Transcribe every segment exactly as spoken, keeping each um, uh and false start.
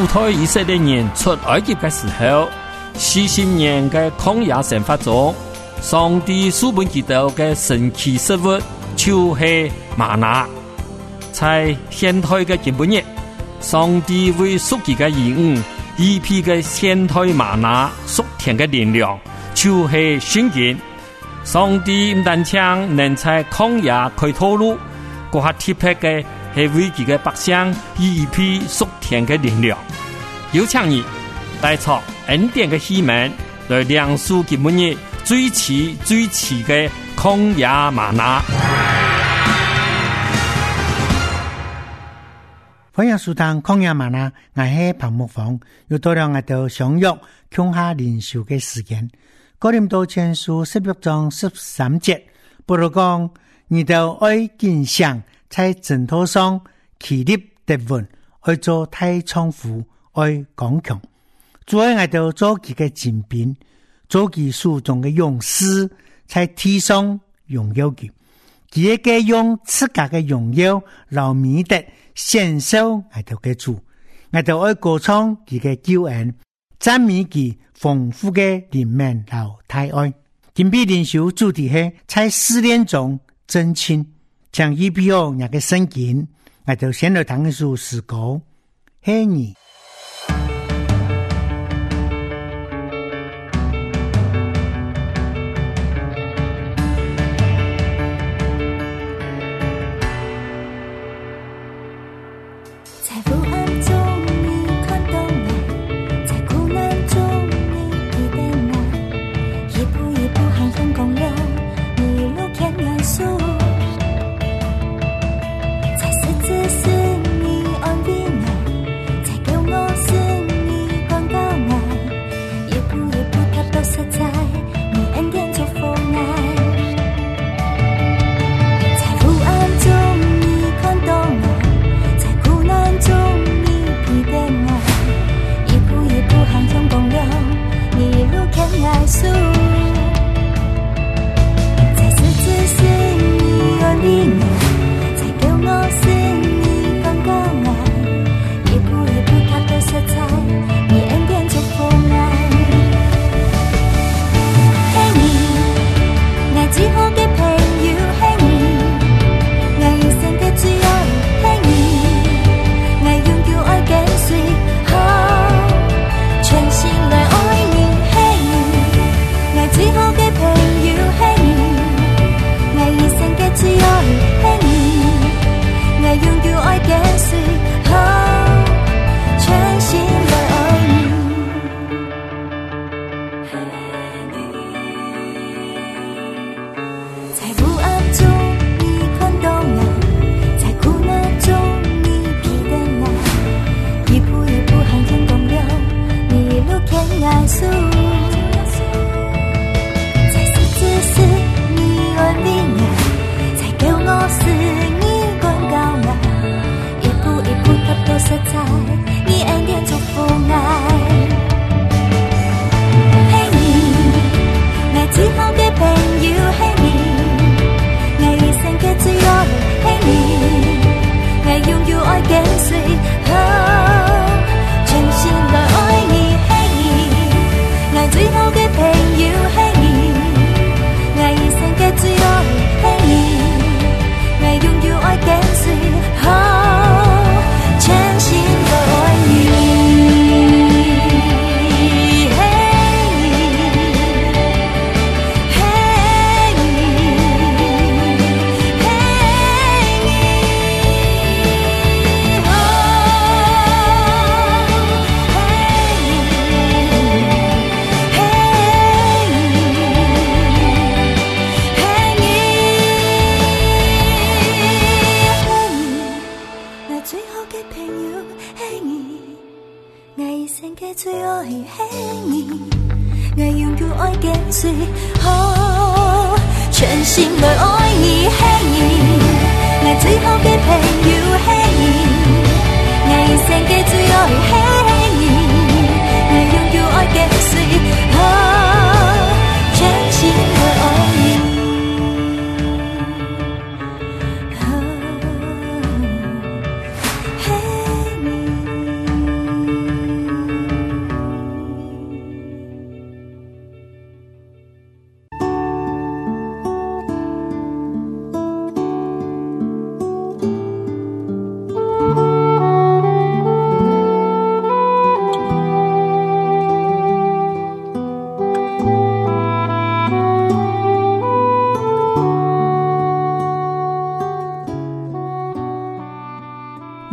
主推以色列人出埃及的时候，四十年的曠野生活中，上帝赐本基督的神奇食物就是玛拿。在现代的今日，上帝为属己的兒女一批的現代瑪拿屬天的力量，就是聖經。上帝唔單止能在曠野開道路，嗰下特別嘅係為佢嘅百姓一批屬天的力量。有請你帶出恩典的希望，來亮出今日最遲最遲嘅曠野瑪拿。 歡迎收聽曠野嗎哪，我係彭木鳳，又到了我哋相約共下靈修嘅時間。哥林多前書十六章十三節，保羅講：你哋愛堅想在枕頭上企立得穩，愛做太倉庫，愛剛強。主愛我哋做佢嘅精兵，做佢手中嘅勇士，在地上榮耀佢。佢嘅用自家嘅榮耀留美德。獻上我哋嘅主，我哋愛歌唱佢嘅救恩，讚美佢豐富嘅靈命和大愛。今日靈修主題係在試煉中真親，將依比我那個聖經，我哋先來談一首詩歌，係你。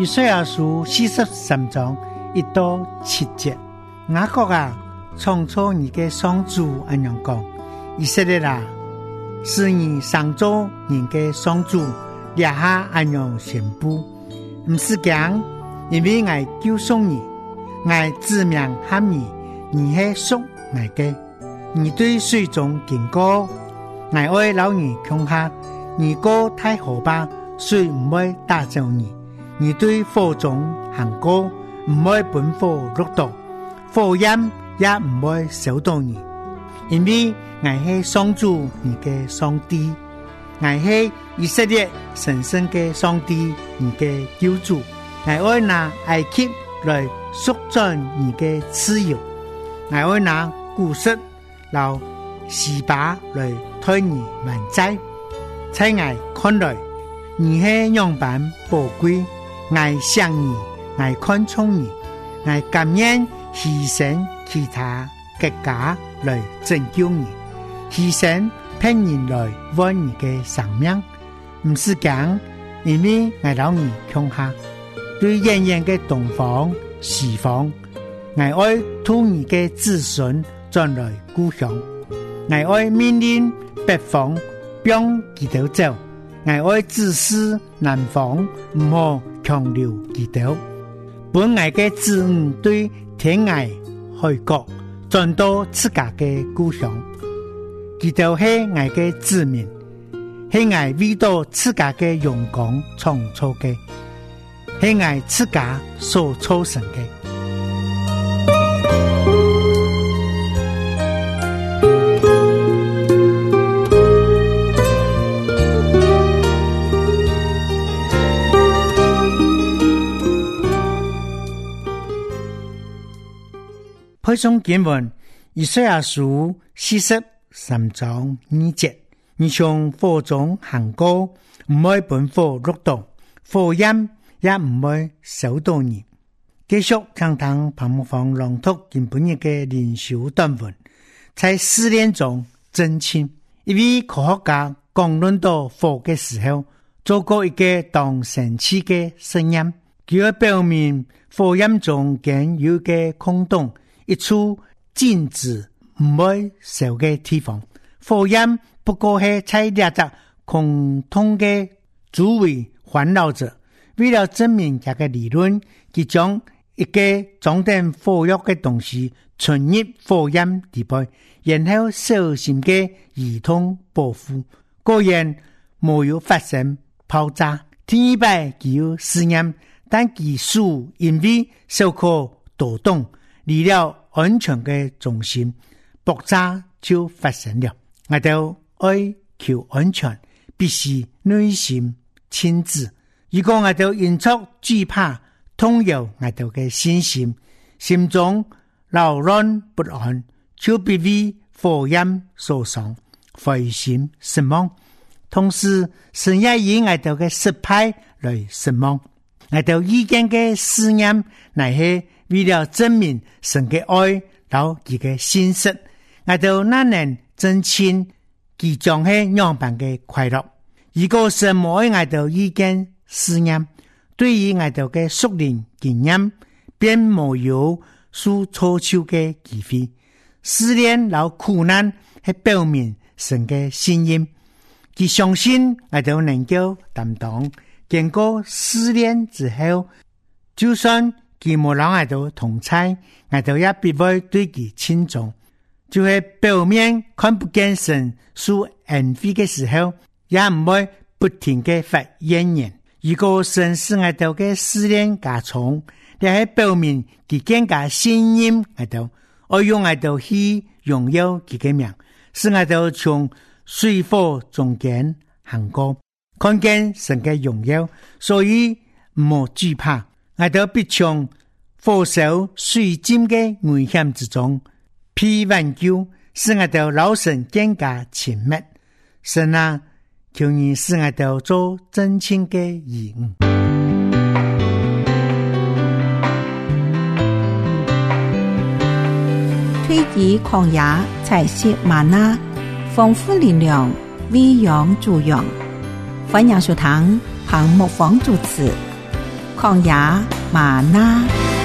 以赛亞書四十三章一到七節，雅各啊，創造你嘅上主咁樣講，以色列啊，是你上造人嘅上主，列下咁樣宣布，唔是講，因為我救贖你，我指明喊你，你係屬我嘅，你對水中經過，我愛老你窮下，你過太河吧，水唔會打走你。你對火中行過，唔會本火落到，火焰也唔會燒到你，因為我係上主你嘅上帝，我係以色列神聖嘅上帝你嘅救主，我會拿埃及來贖盡你嘅自由，我會拿古實留西巴來推你還債，在我看來，你係樣板寶貴。愛想你，愛看重你，愛甘願犧牲其他國家來拯救你，犧牲騙人來換你嘅生命，唔是講因為愛老你窮下，對遠遠嘅東方西方，愛愛吐你嘅子孫轉來故鄉，愛愛命令北方向佢哋走，愛愛指示南方唔好強留記到，本愛嘅子女對天涯海角轉到自家嘅故鄉，記到係愛嘅子民，係愛為到自家嘅榮光創造嘅，係愛自家所造成嘅。配送經文以賽亞書四十三章二節，你從火中行過，唔會本火落到，火焰也唔會燒到你。繼續聽聽彭木芳朗讀今本日嘅靈修短文，在試煉中真清，一位科學家講論到火嘅時候，做過一個當神奇嘅實驗，佢表明火焰中間有個空洞，一處靜止唔會燒嘅地方，火焰不過係在兩隻空洞嘅周圍環繞着。為了證明這個理論，佢將一個裝點火藥嘅東西存入火焰底部，然後小心嘅移動保護，果然沒有發生爆炸。第一擺佢有試驗，但技術因為受過抖動，離了安全嘅中心，爆炸就發生了。我哋愛求安全，必須內心親自。如果我哋因錯懼怕，動搖我哋嘅信心，心中擾亂不安，就必為火焰所傷，灰心失望。同時，神也以我哋嘅失敗來失望。我哋意見嘅試驗，乃係為了證明神嘅愛，到佢嘅信實，我哋哪能真親佢將係樣板嘅快樂。如果神冇愛我哋意見試驗，對於我哋嘅屬靈經驗，便冇有受錯手嘅機會。試煉老苦難係表明神嘅信任，佢相信我哋能夠擔當。經過試煉之後，就算佢冇讓我哋同在，我哋也必會對佢親重。就係表面看不見神受恩惠嘅時候，也唔會不停嘅發怨言。如果神是我哋嘅試煉加重，也係表面佢更加信任我哋，我用我哋去榮耀佢嘅名，使我哋從水火中間行過，看見神嘅榮耀，所以唔好懼怕。我哋必從火燒水浸嘅危險之中被挽救，使我哋老神更加親密。神啊，求你使我哋做真情嘅義務。 推己曠野，採食嗎哪，豐富力量，餵養助養。歡迎收聽彭木芳主持。 曠野嗎哪。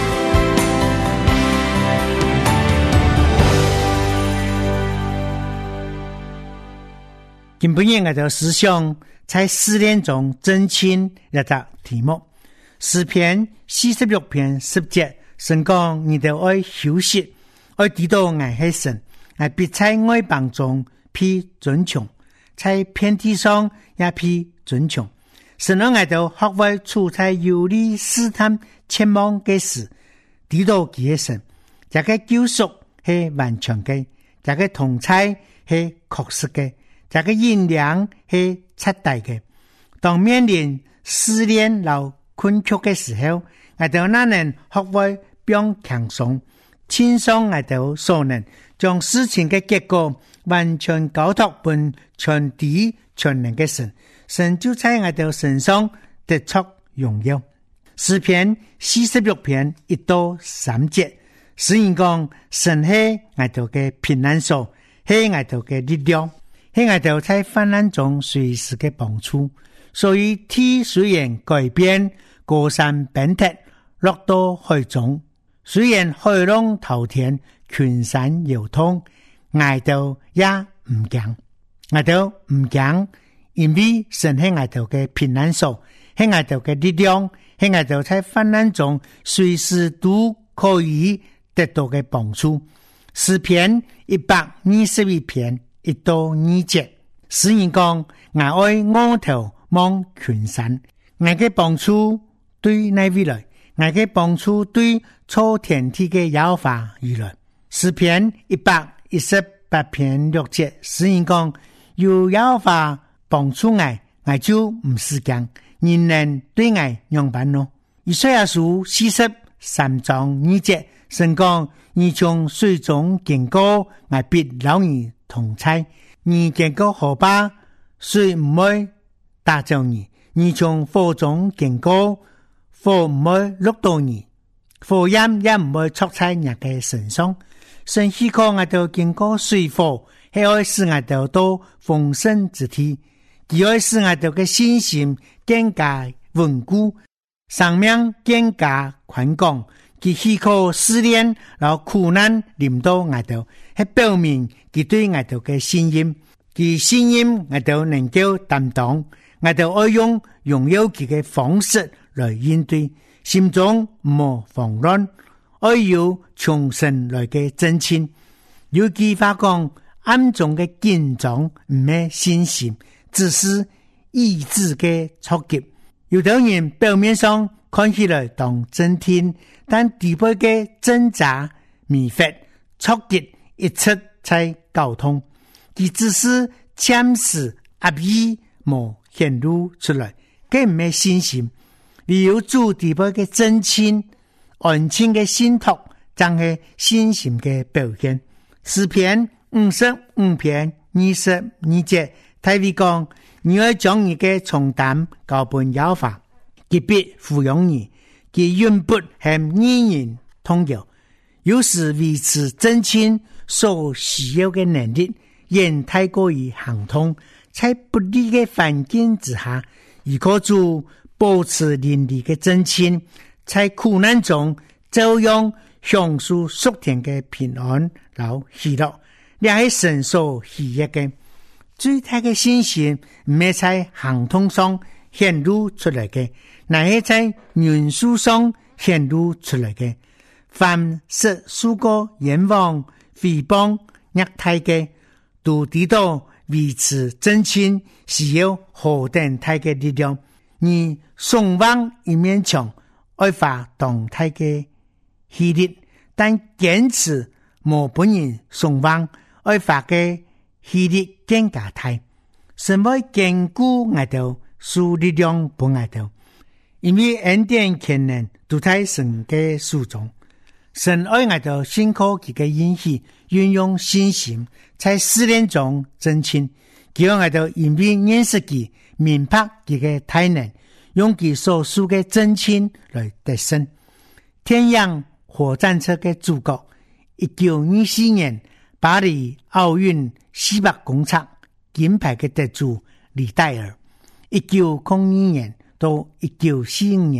今晡日我就思想在思念中真親一個題目，詩篇四十六篇十節，神講你哋愛休息，愛知道我係神，我必在外邦中披尊崇，在遍地上也披尊崇。神讓我哋學會處在有利試探前望嘅時，知道佢係神，這個救贖係完全嘅，這個同在係確實嘅，這個引領係徹底嘅。當面臨試煉和困局嘅時候，我哋那能學會變輕鬆，輕鬆我哋所能將事情嘅結果完全交託俾全知全能嘅神，神就在我哋身上得出榮耀。詩篇四十六篇一到三節，詩人講神係我哋嘅平安所，係我哋嘅力量，係我哋在患難中隨時嘅幫助。所以天雖然改變，高山變鐵，落到海中，雖然海浪滔天，群山搖動，我哋也唔驚，我哋唔驚，因為神係我哋嘅平安所，係我哋嘅力量，係我哋在患難中隨時都可以得到嘅幫助。詩篇一百二十一篇一到二節，詩人講我愛我頭望群山，我嘅幫助對哪位來？我嘅幫助對造天地嘅耶和華而來。詩篇一百一十八篇六節，詩人講有耶和華幫助我，我就唔是驚，人能對我樣板咯。以賽亞書四十三章二節，神講你從水中經過，我必留你同在；你經過河壩，水唔會打着你；你從火中經過，火唔會落到你，火焰也唔會戳在人嘅身上。神許可我哋經過水火，係愛使我哋到豐盛之地，佢愛使我哋嘅信心更加穩固，生命更加寬廣。佢許可試煉然後苦難臨到我哋，係表明佢對我哋嘅信任，佢信任我哋能夠擔當，我哋愛用擁有佢嘅方式來應對，心中冇慌亂，愛有從神來嘅真親。有句話講，暗中嘅緊張唔係信心，只是意志嘅衝擊。有啲人表面上看起來當真聽，但底部嘅掙扎、迷惑、衝擊一切在溝通，佢只是暫時壓抑冇顯露出來，佢唔係信心。唯有主底部嘅真親、安靜嘅信託，正係信心嘅表現。詩篇五十五篇二十二節，大衛講：你要將你嘅重擔交俾耶和華，佢必撫養你，佢永不向義人動搖。有時維持真親所需要嘅能力，遠太過於行通，在不利嘅環境之下，如果主保持鄰里嘅真親，在苦難中照樣享受屬天嘅平安和喜樂，也係神所喜悅嘅。最大嘅信心唔係在行通上顯露出來嘅，乃係在元素上顯露出來嘅。凡是受過冤枉、誹謗、虐待嘅，都知道維持真親需要何等大嘅力量。你送往一面牆，愛發動態嘅毅力，但堅持冇本人送往，愛發嘅毅力更加大。神會堅固我哋，賜力量俾我哋，因為恩典權能都在神嘅手中。神愛我哋信靠佢嘅應許，運用信心在試煉中真親，叫我哋因為認識佢，明白佢嘅大能，用佢所屬嘅真親來得勝。天陽火戰車嘅主角，一九二四年巴黎奧運四百公尺金牌嘅得主李戴爾，一九零二年到一九四五年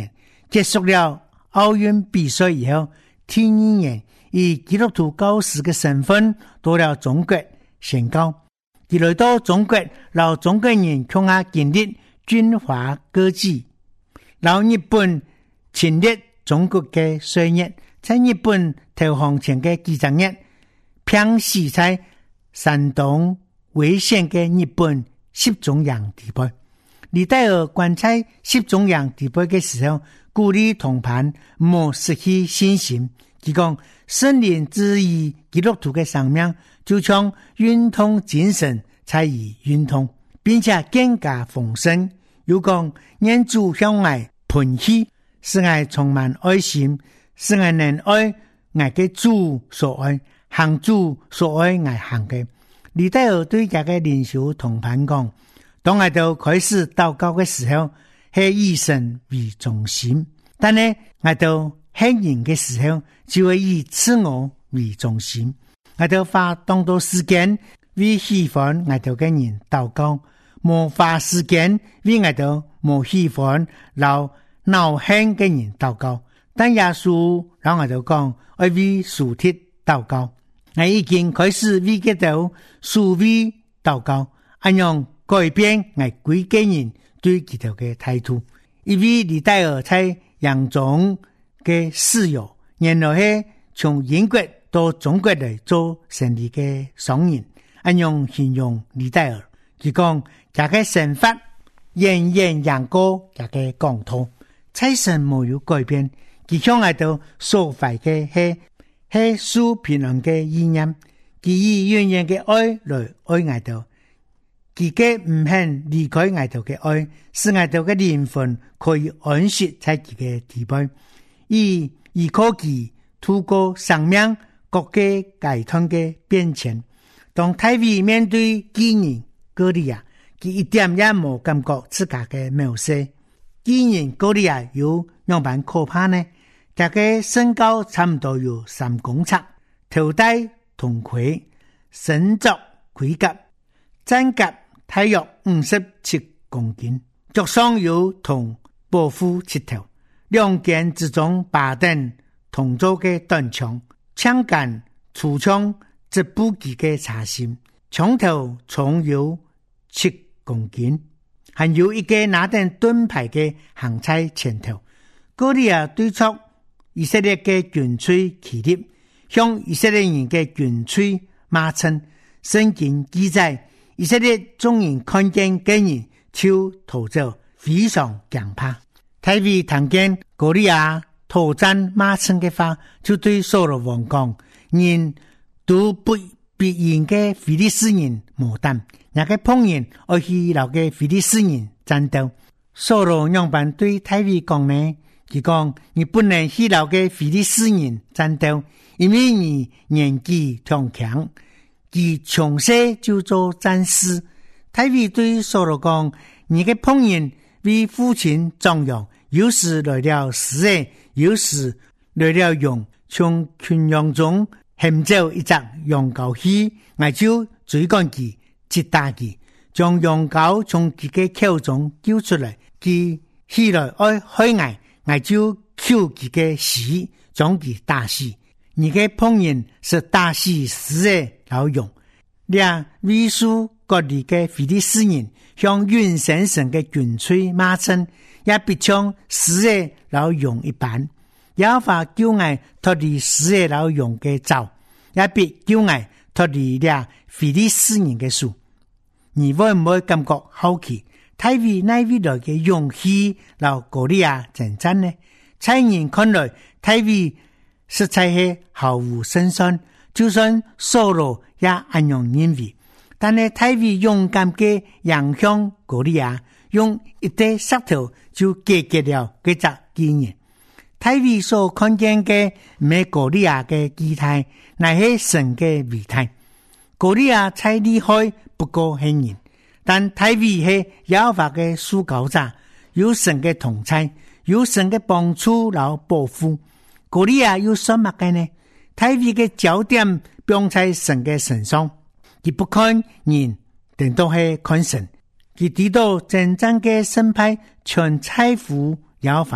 结束了奧運比賽以後，第二年以基督徒教師的身份到了中國宣教。佢來到中國，讓中國人共下建立軍閥割據，讓日本侵略中國的歲月，在日本投降前的幾十年，偏死在山東危險的日本集中營地帶。李戴爾觀察集中營地帶的時候，鼓勵同伴莫失去信心。佢講聖靈之於基督徒的生命，就像運動精神參與運動，並且更加豐盛。又講願主向愛噴氣，使愛充滿愛心，使愛能愛愛嘅主所愛，行主所愛愛行嘅。李戴爾對這個領袖同伴講，當我哋開始禱告嘅時候，係以神為中心，但係我哋獻人嘅時候，就會以自我為中心。我哋花當多時間為喜歡我哋嘅人禱告，冇花時間為我哋冇喜歡老惱恨嘅人禱告。但耶穌讓我哋講，我為屬天禱告，我已經開始為佢哋屬位禱告，按樣改變我歸嘅人對佢哋嘅態度。因為李戴爾在洋中嘅使用，原來係從英國到中國嚟做生意嘅商人，按樣形容李戴爾，佢講這個神法源遠揚高，這個講頭，財神沒有改變，佢向我哋所懷嘅係係屬平安嘅意念，佢以遠遠嘅愛來愛我哋。自己唔肯離開我哋嘅愛，使我哋嘅靈魂可以安息在佢嘅地位，以以科技透過生命各個階段嘅變遷。當大衛面對巨人歌利亞，佢一點也冇感覺自家嘅渺小。巨人歌利亞有樣般可怕呢？大概身高差唔多有三公尺，頭戴銅盔，身着盔甲，戰甲大約五十七公斤，腳上有銅保護膝頭，兩肩之中把等銅做嘅短槍，槍桿粗槍直補機嘅插心，槍頭重有七公斤，還有一個拿定盾牌嘅行在前頭。歌利亞對出以色列嘅軍隊起立，向以色列人嘅軍隊罵稱。聖經記載，以色列眾人看見嘅人就逃走，非常驚怕。大衛聽見歌利亞討戰罵稱嘅話，就對掃羅王講：人都不比人嘅非利士人無膽，那個碰人而去留嘅非利士人戰鬥。掃羅樣板對大衛講呢，佢講：你不能去留嘅非利士人戰鬥，因為你年紀強強。佢從小就做戰士。大衛對掃羅講：你嘅朋友為父親張揚，有時來了死人，有時來了羊，從群羊中尋找一隻羊羔去，我就追趕佢，擊打佢，將羊羔從佢嘅口中救出來。佢起來愛害我，我就扣佢嘅死，將佢打死。你嘅朋友是打死死的老勇，兩位數各地嘅非利士人向遠神神嘅軍隊罵稱，也必像死的老勇一般。耶和華叫我脫離死的老勇嘅爪，也必叫我脫離了非利士人嘅手。你會唔會感覺好奇？大衛那未來嘅勇氣，老歌利亞爭戰呢？在人看來，大衛實在係毫無勝算，就算掃羅也安樣認為。但係大衛勇敢嘅迎向歌利亞，用一堆石頭就解決了這隻巨人。大衛所看見嘅唔係歌利亞嘅姿態，乃係神嘅偉大。歌利亞再厲害不過係人，但大衛係耶和華嘅屬高者，有神嘅同在，有神嘅幫助和保護。歌利亞有什麼嘅呢？大衛嘅焦點放在神嘅身上，佢不看人，定都係看神。佢知道真正嘅勝敗全在乎耶和華，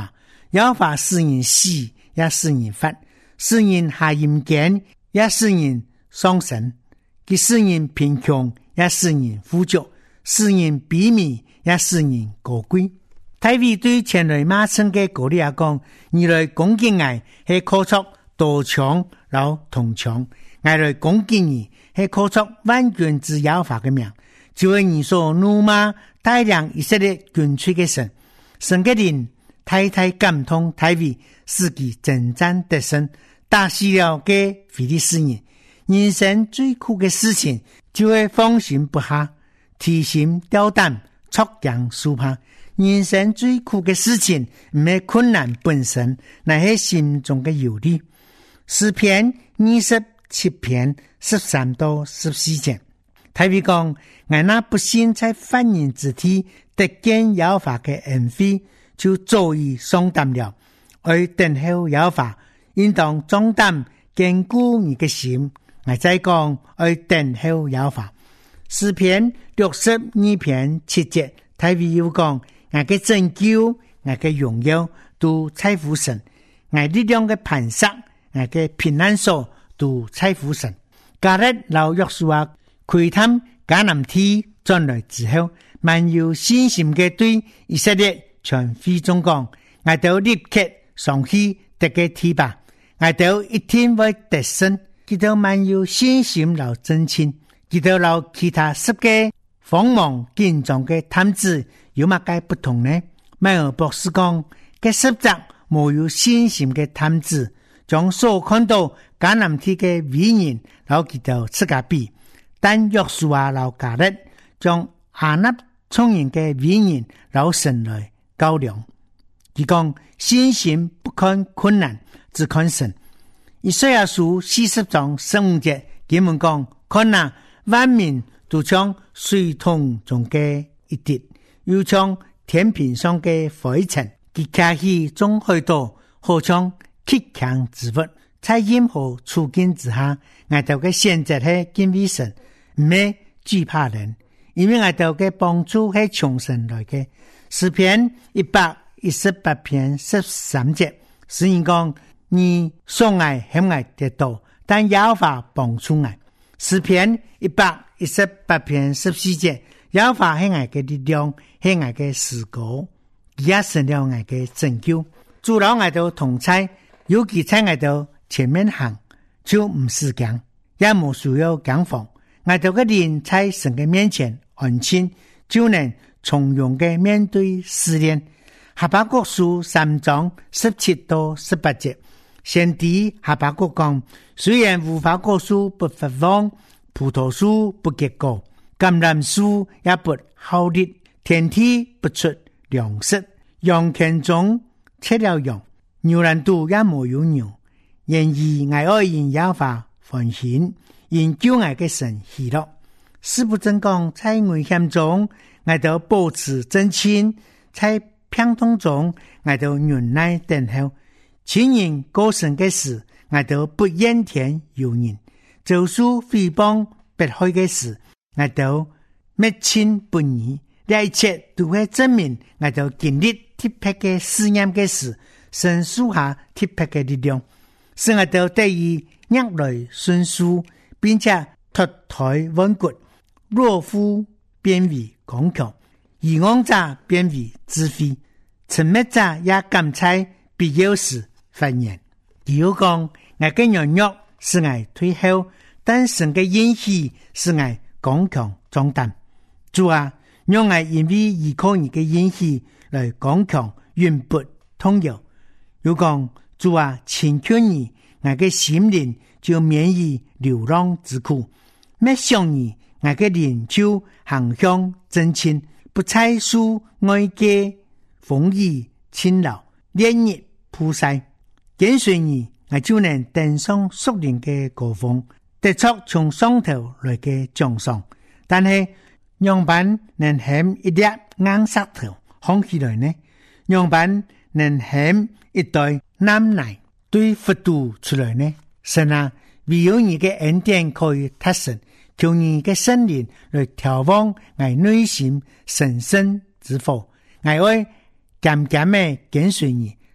耶和華使人死，也使人活，使人下陰間，也使人喪神。佢使人貧窮，也使人富足；使人卑微，也使人高貴。大衛對前來馬稱嘅歌利亞講：你來攻擊我，係靠出刀槍然後銅槍；我來攻擊你，係靠出萬軍之耶和華嘅名。就係你所怒罵大量以色列軍隊嘅神，神嘅靈太太感動大衛，使其征戰得勝，打死了嘅非利士人。人生最苦嘅事情，就係放心不下，提心吊膽，觸驚受怕。人生最苦嘅事情，唔係困難本身，乃係心中嘅憂慮。詩篇二十七篇十三到十四節，大衛講：我那不信在犯人之地得見耶和華嘅恩惠，就早已喪膽了。而等候耶和華，應當壯膽堅固你嘅心。我再講，而等候耶和華。詩篇六十二篇七節，大衛又講：我嘅拯救，我嘅榮耀都在乎神，我力量嘅磐石，我嘅平安所都在乎神。加勒老約書亞窺探迦南地轉來之後，滿有信心嘅對以色列全會眾講：我都立刻上去得個地吧，我都一定會得勝。佢都滿有信心老真情，佢都老其他十個鋒芒緊張嘅探子有乜解不同呢？邁爾博士講：嘅十隻冇有信心嘅探子，將所看到迦南地嘅偉人老佢都自家比，但約書亞老加勒將亞納聰明嘅偉人老神來較量。佢講：信心不看困難，只看神。以賽亞書四十章十五節，佢們講：看哪，萬民都像水桶中嘅一滴，又像天平上嘅灰塵，佢卡起中許多，好像極強之物。在任何處境之下，我哋嘅選擇係敬畏神，唔係懼怕人，因為我哋嘅幫助係從神來嘅。詩篇一百一十八篇十三節，詩人講：你所愛喜愛得到，但耶和華幫助愛。詩篇一百一十八篇十四節，耶和華係愛嘅力量，係愛嘅詩歌，也成了愛嘅拯救。主老愛到同在，尤其在愛到前面行，就唔是驚，也冇需要驚慌。愛到嘅人在神嘅面前安靜，就能從容嘅面對試煉。哈巴谷書三章十七到十八節。先知哈巴谷講：雖然無花果樹不發旺，葡萄樹不結果，橄欖樹也不效力，天地不出糧食，羊圈中切了羊，牛欄肚也沒有牛。然而愛愛因耶和華歡喜，因救愛嘅神喜樂。詩不正講：在危險中，愛到保持真情；在病痛中，愛到忍耐等候。親人過身嘅事，我都不怨天尤人；做書誹謗迫害嘅事，我都滅親不義。呢一切都會證明，我都經歷特別嘅試驗嘅事，神屬下特別嘅力量，使我都得以逆來順受，並且脫胎換骨，懦夫變為剛強，愚妄者變為智慧，沉默者也敢在必要時發言。佢又講：我嘅軟弱是我退後，但神嘅應許是我剛強壯膽。主啊，讓我因為依靠你嘅應許來剛強永不動搖。又講：主啊，請求你，我嘅心靈就免於流浪之苦。咩想你，我嘅靈就行向真情，不再受外界風雨侵擾，連日曝曬。跟隨你，我就能登上屬靈嘅高峰，得出從上頭來嘅獎賞。但係樣板能喊一粒硬石頭放起來呢？樣板能喊一袋南奶對佛度出來呢？神啊，唯有你嘅恩典可以達成，求你嘅聖靈來調旺我內心神聖之火，我會漸漸嘅跟隨你。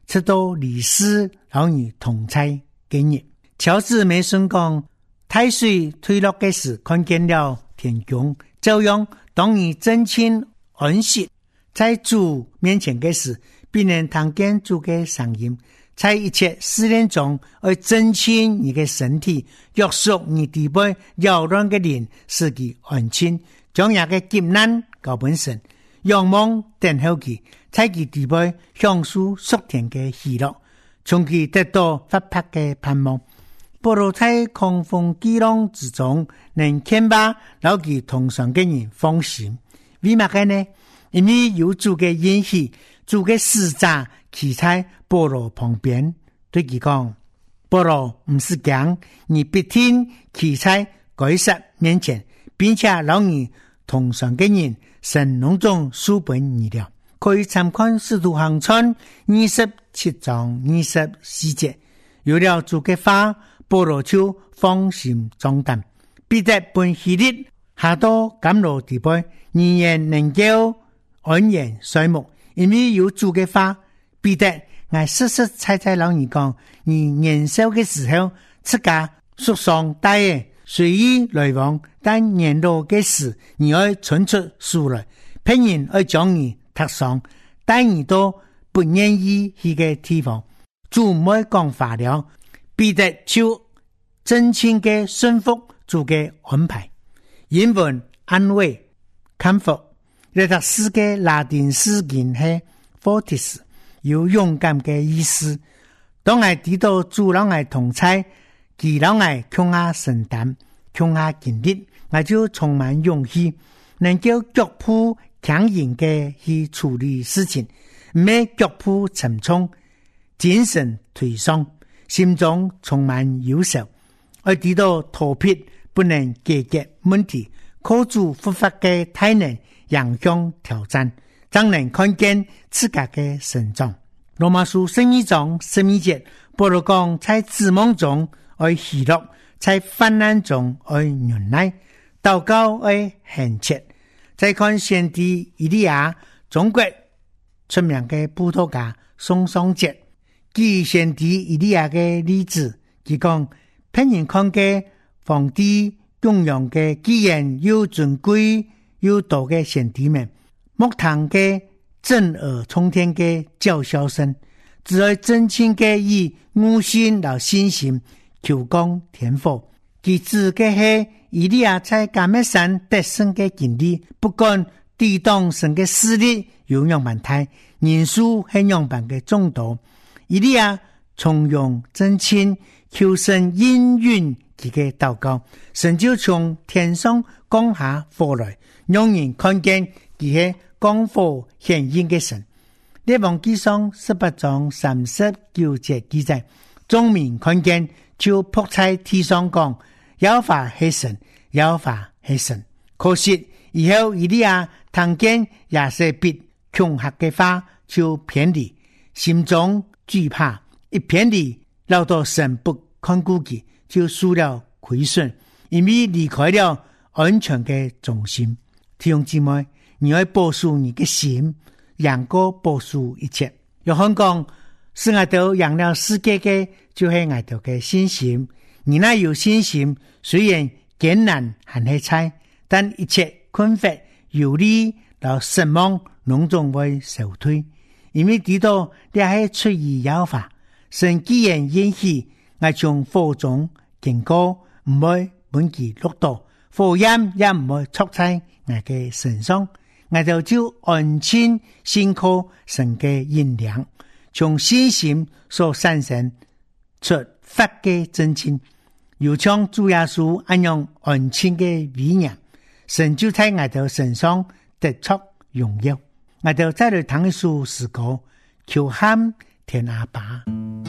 直到历史老你同在嘅日。乔治梅森讲，太水退落嘅时，看见了天宫，照样当你真亲安息，在主面前嘅时，必能听见主嘅声音。在一切试炼中，而真亲你嘅身体，约束你地背扰乱嘅灵，使其安亲，将那嘅劫难交本身，仰望等候其，在其地背享受属天嘅喜乐，从其得到发拍嘅盼望。保羅在狂風激浪之中，能謙巴留其同上嘅人放心。為乜嘅呢？因為有主嘅允許，主嘅使者企在保羅旁邊，對佢講：保羅唔是驚，你必聽企在該撒面前，並且留你同上嘅人神隆中書本你了。可以參看使徒行傳二十七章二十四節，有了主嘅話。保羅就放心壯膽，彼得本希律下到甘露地背，仍然能夠安然睡目，因為有主嘅話。彼得我實實在在老你講，你年少嘅時候，自家屬上大嘅隨意來往，但年老嘅時，你要存出書來，別人要將你踢上，帶你到不願意去嘅地方，主唔會講話了。彼得就真情嘅順服主嘅安排，英文安慰 comfort， 呢個詩嘅拉丁詩言係 fortis， 有勇敢嘅意思。當我提到主讓我同在，佢讓我強下承擔，強下經歷，我就充滿勇氣，能夠腳步強硬嘅去處理事情，唔係腳步沉重，精神頹喪。心中充滿憂愁，而提到逃避不能解決問題，靠主復活嘅體能迎向挑戰，才能看見自家嘅成長。羅馬書十二章十二節，保羅講在指望中而喜樂，在患難中而忍耐，禱告而懇切。再看先知以利亞，中國出名嘅布道家宋尚節。佢先知以利亞嘅例子，佢講別人看嘅皇帝供養嘅，既然又尊貴又多嘅先知們，莫談嘅震耳衝天嘅叫囂聲，只係真情嘅以悟性和信心求光天火。佢指嘅係以利亞在迦密山得勝嘅經歷，不管抵擋神嘅勢力有樣辦態，人數係樣辦嘅眾多。以利亞從容真情求神應允佢嘅禱告，神就從天上降下火來，讓人看見佢係降火顯應嘅神。列王紀上十八章三十九節記載，眾民看見就仆在地上講，耶和華係神，耶和華係神。可惜以後以利亞聽見亞瑟必恐嚇嘅話，就偏離，心中懼怕，一偏離，留到神不看顧佢，就輸了虧損，因為離開了安全嘅中心。弟兄姊妹，你要保守你嘅心，贏過保守一切。約翰講，是我哋贏了世界嘅，就係我哋嘅信心。你那有信心，雖然艱難還係差，但一切困乏有利到失望，攏總會消退。因為知道你係出於耶和華，神既然允許我從火中經過，唔會本其落到火焰，也唔會戳在我嘅身上，我就就安心信靠神嘅引領，從信心所產生出發嘅真情，又像主耶穌一樣安心嘅語言，神就在我哋身上得出榮耀。我哋再嚟聽一首詩歌，求喊天阿爸。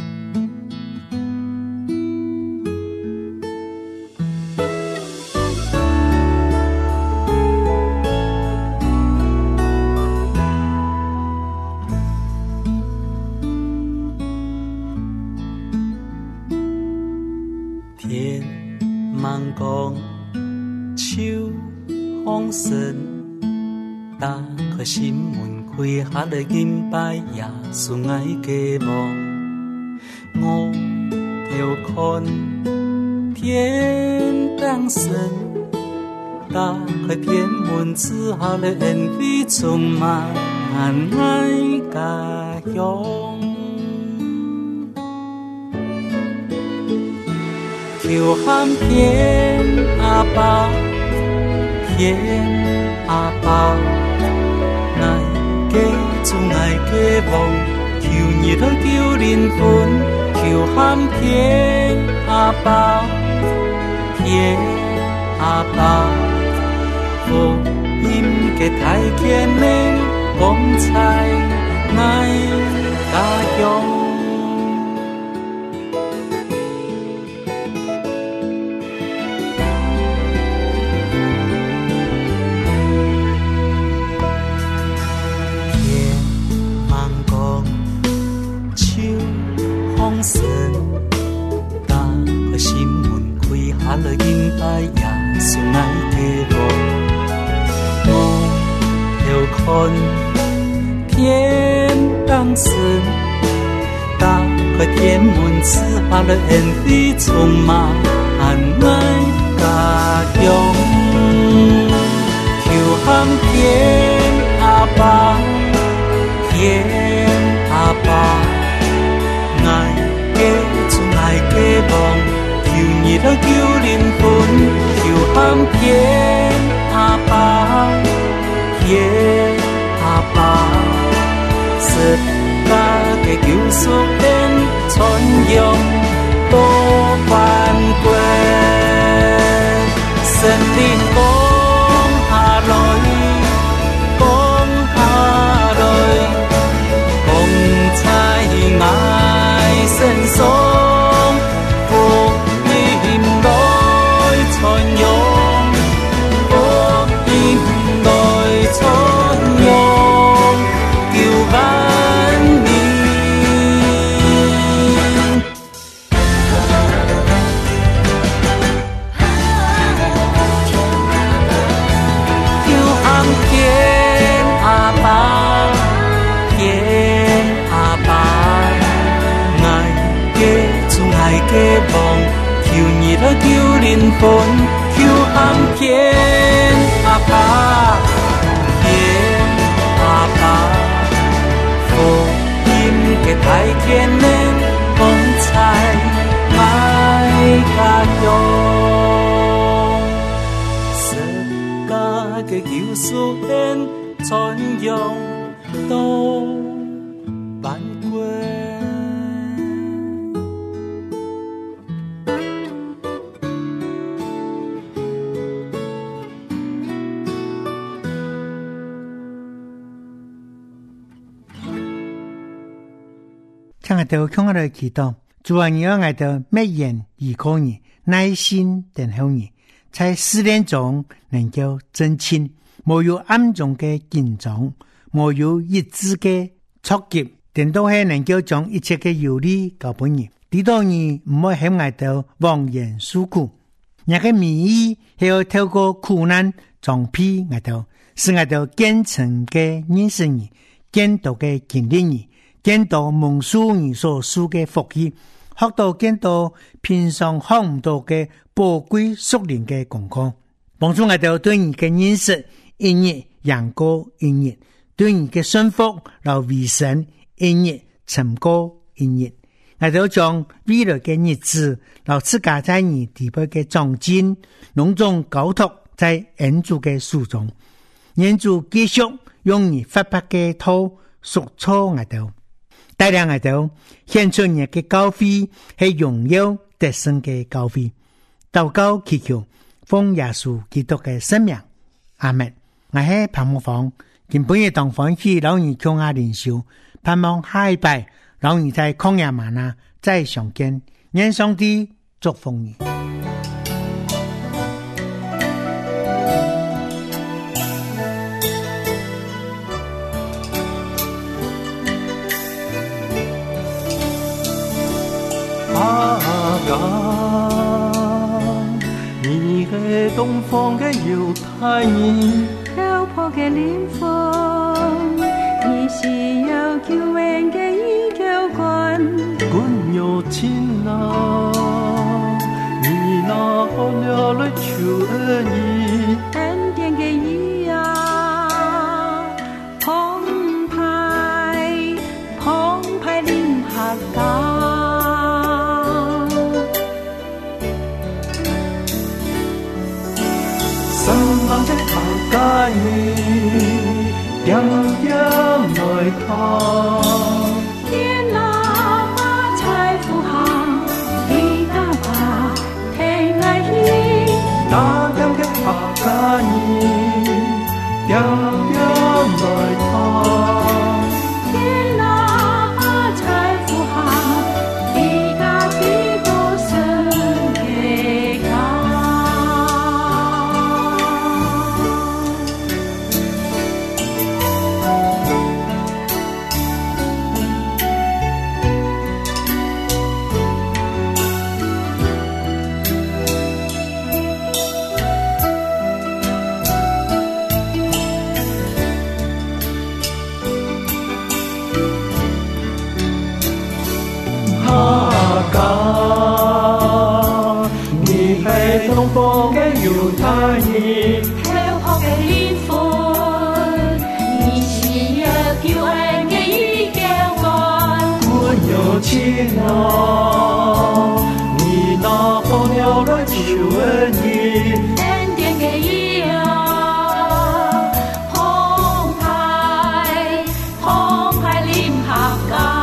天茫光，秋風神，打開心門關。 开下了敬拜耶稣爱嘅梦，我眺看天当神，打开天门之下的恩惠充满爱家乡。求喊天阿爸，天阿爸，爱嘅主爱嘅梦，求你来救灵魂，求喊天阿爸，天阿爸，福音嘅太健能，光彩爱家乡。神打开心门，开下了敬拜耶稣爱嘅梦，我要看天当神，打开天门之下了恩惠充满爱家乡。求喊天阿爸，天阿爸，爱主爱嘅梦，求你来救灵魂，求喊天阿爸，天阿爸，十架嘅救赎恩，传扬多万国，神灵降下来，降下来，光彩爱神所。求灵魂，求喊天阿爸，天阿爸，福音嘅太健能，光彩爱家乡，十架嘅救赎恩，传扬到万国。 亲爱的听我的祈祷，主啊，你要爱的默言依靠你，耐心等候你，在试炼中能够真亲，没有暗中的紧张，没有一致的错急，等到係能夠將一切嘅有利交俾你，直到你唔好喺愛到妄言訴苦，人嘅名義係要透過苦難裝批愛到，使愛到堅誠嘅認識你，見到嘅經歷你。見到蒙書你所書嘅福氣，學到見到平常學唔到嘅寶貴屬靈嘅功課，幫助我哋對你嘅認識一日揚高一日，對你嘅信服和為神一日沉高一日，我哋將未來嘅日子和自家在你地位嘅長進隆重交託在恩主嘅手中，恩主繼續用你發白嘅頭贖錯我哋。帶領我哋獻出你嘅教會係榮耀得勝嘅教會，禱告祈求奉耶穌基督嘅聖名，阿們。我係彭木芳，今半夜當歡喜老二共下連修，盼望下一拜老二在曠野嗎哪再相見，願上帝祝福你。 你嘅東方嘅猶太人， 漂泊嘅靈魂， 亲啊，你那好了了求恩义， 恩典给予啊，澎湃澎湃临下港， 三万的下家你，點點來看。那點嘅下家兒，點點來看。 天哪，財富下，比家比多神嘅家。 東方嘅猶太人， 漂泊嘅靈魂，你是要救恩嘅依靠岸。 歡有親啊，你那好了來求恩義， 恩典嘅依啊，澎湃澎湃臨下港。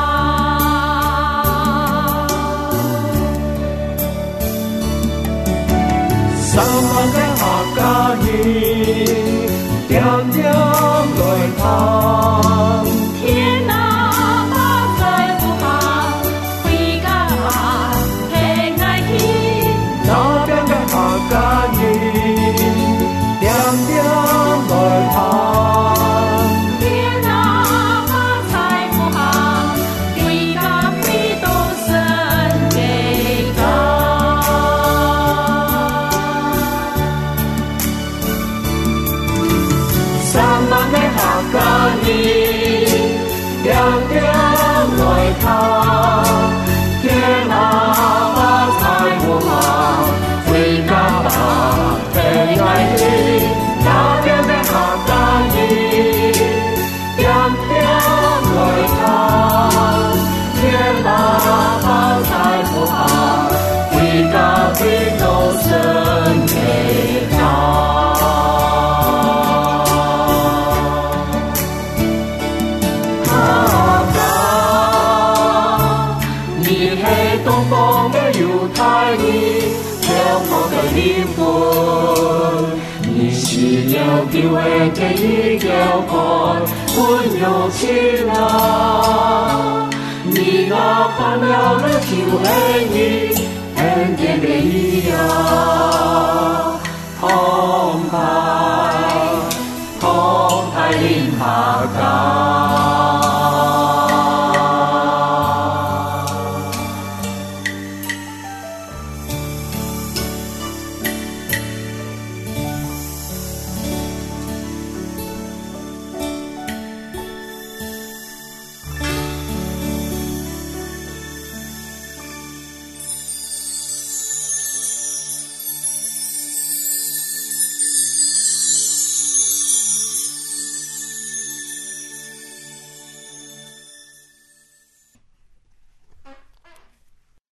三萬嘅下家兒，點點來看。 天哪，把財富下，回家平安喜。 那邊嘅下家兒，點點來看。 天哪，把財富下，回家回到神嘅家。 三萬嘅下家兒，點點來看。天哪，把財富下，回家吧，平安喜。那邊嘅下家兒，點點來看。天哪，把財富下，回家回到神嘅家。東方嘅猶太人，漂泊嘅靈魂，你是要救恩嘅依靠岸，歡有親啊，你那盼了了求恩義，恩典嘅義啊，澎湃澎湃臨下港。